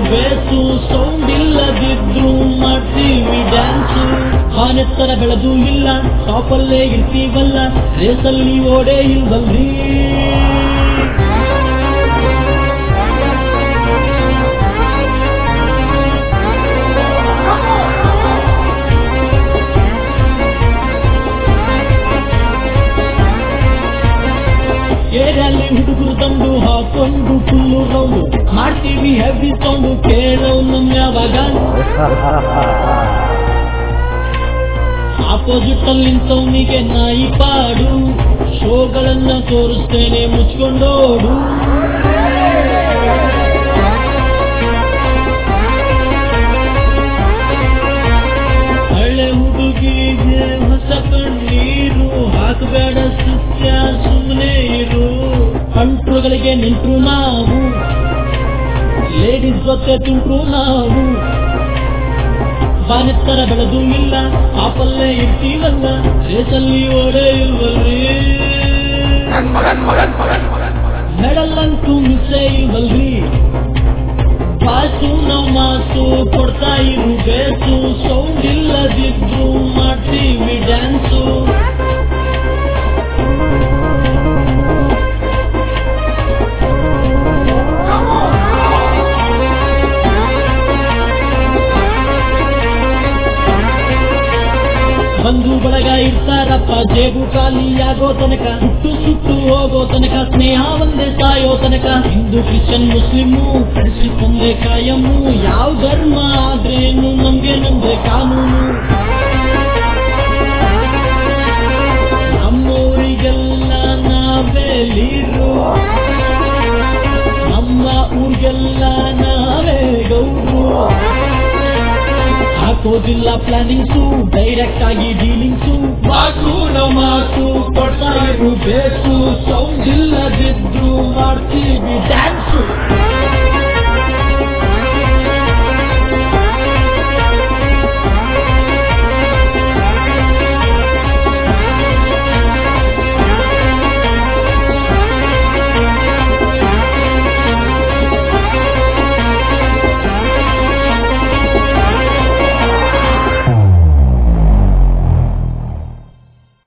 ಬೇಸು, sound ಇಲ್ಲದಿದ್ರು ಮಾಡ್ತೀವಿ dance. ಆನೆತ್ತರ ಬೆಳೆದು ಇಲ್ಲ, ಟಾಪಲ್ಲೇ ಇರ್ತೀವಲ್ಲ, ರೇಸಲ್ಲಿ ಓಡೇ ಇಲ್ವಲ್ರಿ. ಏರಿಯಲ್ಲಿ ಹುಡುಗರು ತಂದು ಹಾಕೊಂಡು ಫುಲ್ಲು ರೌಂಡು ಮಾಡ್ತೀವಿ ಹೆವಿ ಸೌಂಡು, ಕೇಳೋ ನಮ್ ಯಾವಾಗ. ಆಪೋಸಿಟ್ ಅಲ್ಲಿ ನಿಂತವನಿಗೆ ನಾಯಿ ಪಾಡು, ಶೋಗಳನ್ನ ತೋರಿಸ್ತೇನೆ ಮುಚ್ಕೊಂಡೋಡು. ಹಳೆ ಹುಡುಗಿಗೆ ಹೊಸ ಕಣ್ಣೀರು ಹಾಕಬೇಡ ಸತ್ಯ, ಸುಮ್ಮನೆ ಇರು. ಅಂಟ್ರುಗಳಿಗೆ ನಿಂಟ್ರು ನಾವು, ಲೇಡೀಸ್ ಜೊತೆ ತುಂಟ್ರು ನಾವು. ಬಾನೆತ್ತರ ಬೆಳೆದು ಇಲ್ಲ, ಆಪಲ್ಲೇ ಇರ್ತೀವಲ್ಲ, ರೇಸಲ್ಲಿ ಓಡೇ ಇಲ್ವಲ್ರಿ. ಮೆಡಲ್ಲಂತೂ ಮಿಸ್ಸೇ ಇಲ್ವಲ್ರಿ. ಪಾಸು ನಾವು ಮಾಸು ಕೊಡ್ತಾ ಇರು ಬೇಸು, ಸೌಂಡ್ ಇಲ್ಲದಿದ್ರು ಮಾಡ್ತೀವಿ ಡ್ಯಾನ್ಸು. ಬಂಧು ಬಳಗ ಇರ್ತಾರಪ್ಪ, ಜೇಬು ಖಾಲಿಯಾಗೋ ತನಕ, ಸುಟ್ಟು ಸುಟ್ಟು ಹೋಗೋ ತನಕ, ಸ್ನೇಹ ಒಂದೇ ಸಾಯೋ ತನಕ. ಹಿಂದೂ ಕ್ರಿಶ್ಚಿಯನ್ ಮುಸ್ಲಿಮು ಕಳಿಸಿಕೊಂಡೆ ಕಾಯಮ್ಮು, ಯಾವ ಧರ್ಮ ಆದ್ರೇನು ನಮ್ಗೆ ನಮ್ದೆ ಕಾನೂನು. ನಮ್ಮೂರಿಗೆಲ್ಲ ನಾವೇ ಲೀಡ್ರು, ನಮ್ಮ ಊರಿಗೆಲ್ಲ ನಾವೇ ಗೌಡ್ರು. ಹಾಕೋದಿಲ್ಲ ಪ್ಲಾನಿಂಗ್ಸು, ಡೈರೆಕ್ಟ್ ಆಗಿ ಡೀಲಿಂಗ್ಸು. ಮಾತು ನಾವು ಮಾತು ಕೊಡ್ತಾ ಇರು ಬೇಸು, ಸೌಂಡ್ ಇಲ್ಲದಿದ್ರು ಮಾಡ್ತೀವಿ ಡ್ಯಾನ್ಸು.